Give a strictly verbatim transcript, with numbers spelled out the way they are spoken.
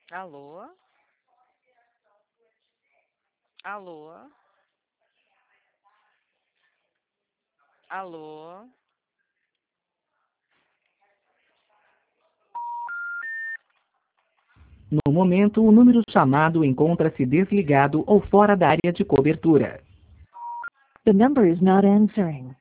Alô? Alô? Alô? No momento, o número chamado encontra-se desligado ou fora da área de cobertura. The number is not answering.